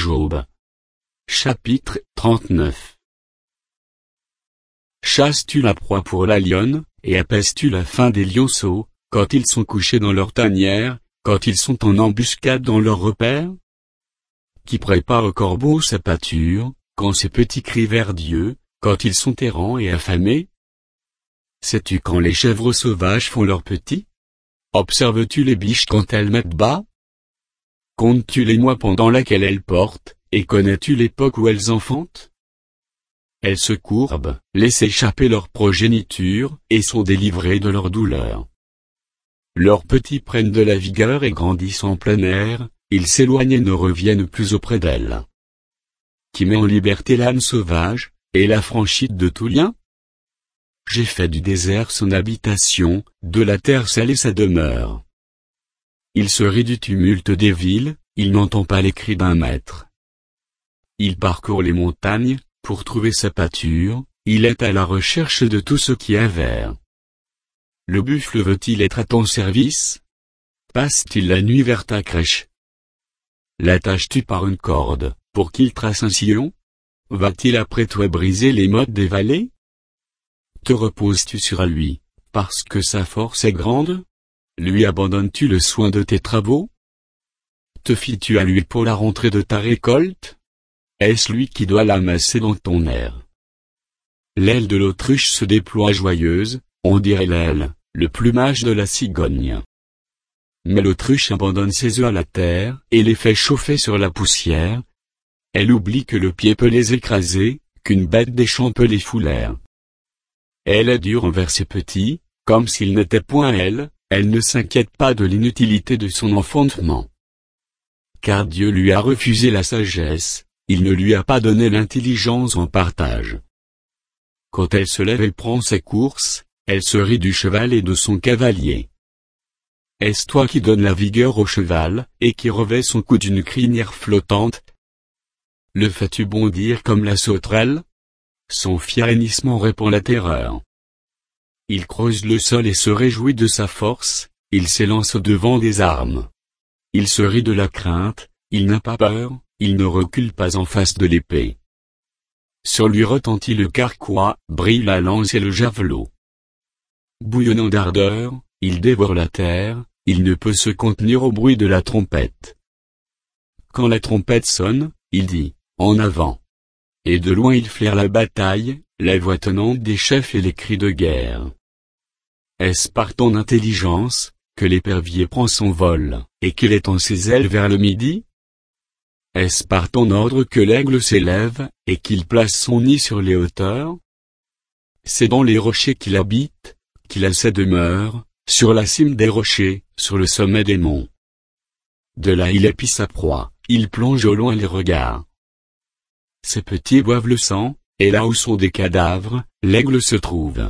Job. Chapitre 39. Chasses-tu la proie pour la lionne, et apaises-tu la faim des lionceaux, quand ils sont couchés dans leur tanière, quand ils sont en embuscade dans leur repaire? Qui prépare au corbeau sa pâture, quand ses petits crient vers Dieu, quand ils sont errants et affamés? Sais-tu quand les chèvres sauvages font leurs petits? Observes-tu les biches quand elles mettent bas? Comptes-tu les mois pendant laquelle elles portent, et connais-tu l'époque où elles enfantent? Elles se courbent, laissent échapper leur progéniture, et sont délivrées de leur douleur. Leurs petits prennent de la vigueur et grandissent en plein air, ils s'éloignent et ne reviennent plus auprès d'elles. Qui met en liberté l'âne sauvage, et l'affranchit de tout lien? J'ai fait du désert son habitation, de la terre salée sa demeure. Il se rit du tumulte des villes, il n'entend pas les cris d'un maître. Il parcourt les montagnes, pour trouver sa pâture, il est à la recherche de tout ce qui est vert. Le buffle veut-il être à ton service? Passe-t-il la nuit vers ta crèche? L'attaches-tu par une corde, pour qu'il trace un sillon? Va-t-il après toi briser les mottes des vallées? Te reposes-tu sur lui, parce que sa force est grande? Lui abandonnes-tu le soin de tes travaux? Te fies-tu à lui pour la rentrée de ta récolte? Est-ce lui qui doit l'amasser dans ton aire? L'aile de l'autruche se déploie joyeuse, on dirait l'aile, le plumage de la cigogne. Mais l'autruche abandonne ses œufs à la terre, et les fait chauffer sur la poussière. Elle oublie que le pied peut les écraser, qu'une bête des champs peut les fouler. Elle est dure envers ses petits, comme s'ils n'étaient point elle ne s'inquiète pas de l'inutilité de son enfantement. Car Dieu lui a refusé la sagesse, il ne lui a pas donné l'intelligence en partage. Quand elle se lève et prend ses courses, elle se rit du cheval et de son cavalier. Est-ce toi qui donnes la vigueur au cheval, et qui revêt son cou d'une crinière flottante? Le fais-tu bondir comme la sauterelle? Son fier hennissement répand la terreur. Il creuse le sol et se réjouit de sa force, il s'élance au-devant des armes. Il se rit de la crainte, il n'a pas peur, il ne recule pas en face de l'épée. Sur lui retentit le carquois, brille la lance et le javelot. Bouillonnant d'ardeur, il dévore la terre, il ne peut se contenir au bruit de la trompette. Quand la trompette sonne, il dit, en avant. Et de loin il flaire la bataille, la voix tenante des chefs et les cris de guerre. Est-ce par ton intelligence, que l'épervier prend son vol, et qu'il étend ses ailes vers le midi? Est-ce par ton ordre que l'aigle s'élève, et qu'il place son nid sur les hauteurs? C'est dans les rochers qu'il habite, qu'il a sa demeure, sur la cime des rochers, sur le sommet des monts. De là il épie sa proie, il plonge au loin les regards. Ses petits boivent le sang, et là où sont des cadavres, l'aigle se trouve.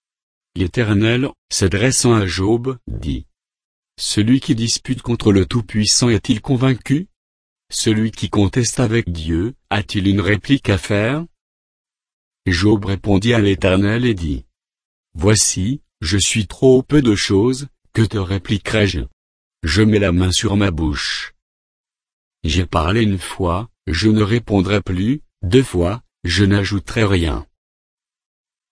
L'Éternel, s'adressant à Job, dit: Celui qui dispute contre le Tout-Puissant est-il convaincu? Celui qui conteste avec Dieu, a-t-il une réplique à faire? Job répondit à l'Éternel et dit: Voici, je suis trop peu de choses, que te répliquerai-je? Je mets la main sur ma bouche. J'ai parlé une fois, je ne répondrai plus, deux fois, je n'ajouterai rien.